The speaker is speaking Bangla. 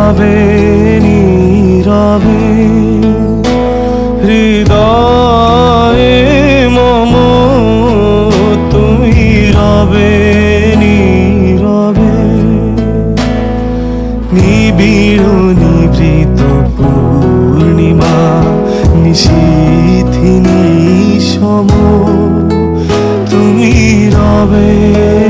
নীরবে নীরবে হৃদয়ে মম তুমি রবে নীরবে। নিবিড় নিভৃত পূর্ণিমা নিশীথিনী সম তুমি রবে